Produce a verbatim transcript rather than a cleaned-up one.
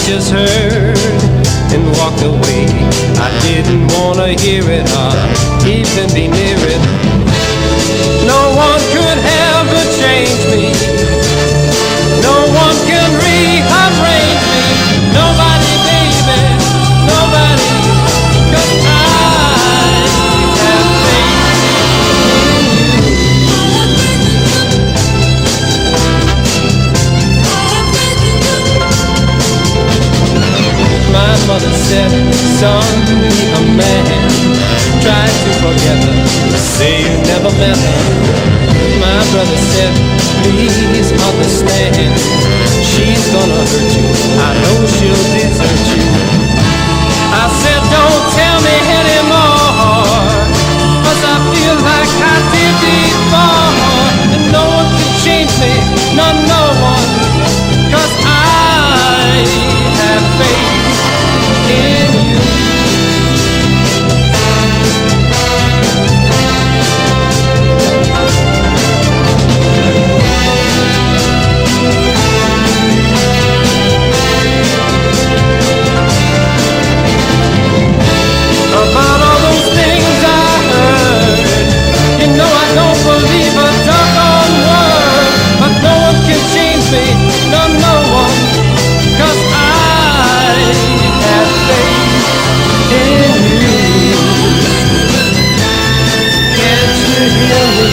just heard and walked away. I didn't wanna hear it or even be near it. No one could ever change me. No one can rearrange me. Nobody, baby, nobody. 'Cause I have faith in you. My mother said, son, be a man. Try to forget her, say you never met her. My brother said, please understand, she's gonna hurt you, I know she'll desert you. I said, don't tell me anymore, 'cause I feel like I did before. And no one can change me, no, no one, 'cause I have faith in you. About all those things I heard, you know I don't believe a doggone word. But no one can change me, no, no one, 'cause I have faith in you. Can't you hear me?